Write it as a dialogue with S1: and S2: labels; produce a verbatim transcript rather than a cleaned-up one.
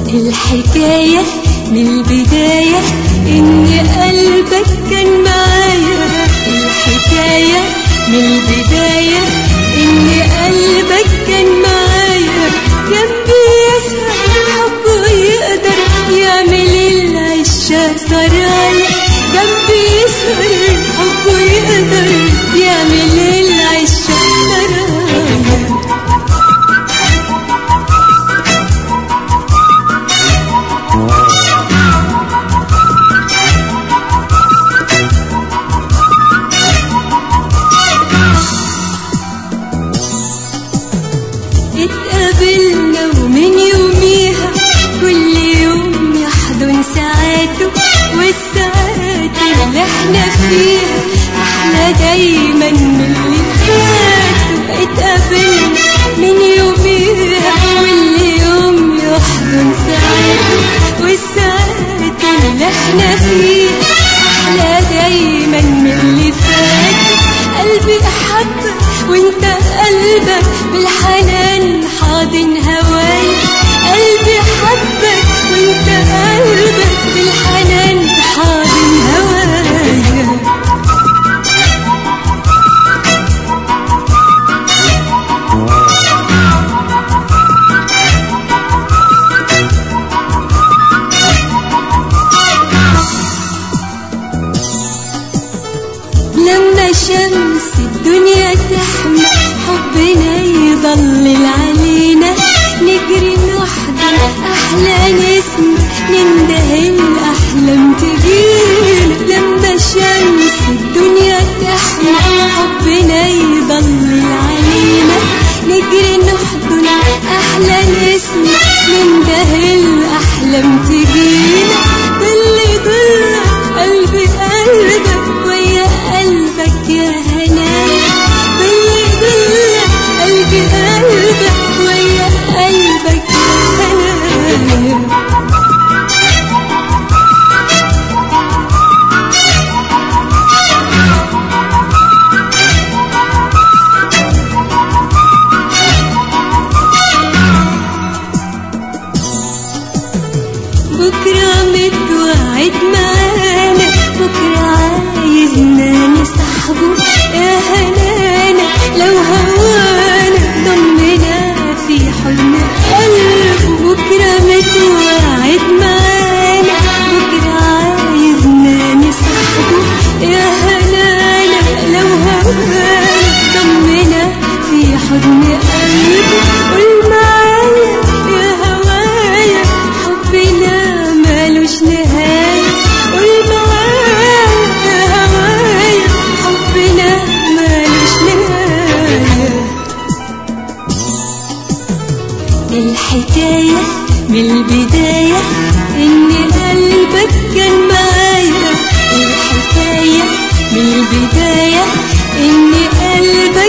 S1: الحكاية من البداية إن قلبك كان معايا. الحكاية من البداية إن قلبك كان معايا. كان بيسهر حبه يقدر يعمل العشة سرايا. كان بيسهر حبه يقدر يعمل العشة سرايا. اتقابلنا ومن يوميها كل يوم يحضن ساعاته، والساعات اللي احنا فيها احلى دايما من اللي فاتوا. اتقابلنا من يوميها كل يوم يحضن ساعاته، والساعات اللي احنا فيها احلى دايما من اللي فاتوا. قلبي احبك وانت قلبك بالحنان حاضن هواي. قلبي حبك وانت قلبك بالحنان حاضن هواي. لما شمس الدنيا تحمى حبنا يضلل علينا، نجري نحضن أحلى نسمة ننده الأحلام تجينا. لما شمس الدنيا تحمى حبنا يضلل علينا، نجري نحضن أحلى نسمة ننده الأحلام تجينا. ضل ضل قلبي قلبك ويا قلبك يا هنايا. ضل ضل قلبي قلبك ويا قلبك يا هنايا. بكرة متوعد معانا، بكرة عايزنا نصاحبه يا هنانا. لو هوانا ضمنا في حضن قلبه. بكرة متوعد معانا، بكرة عايزنا نصاحبه يا هنانا. لو هوانا ضمنا في حضن قلبه. قول معايا يا هوايا حبنا مالوش نهاية. قول معايا يا هوايا حبنا مالوش نهاية. الحكاية من البداية إن قلبك كان معايا. الحكاية من البداية إن قلبك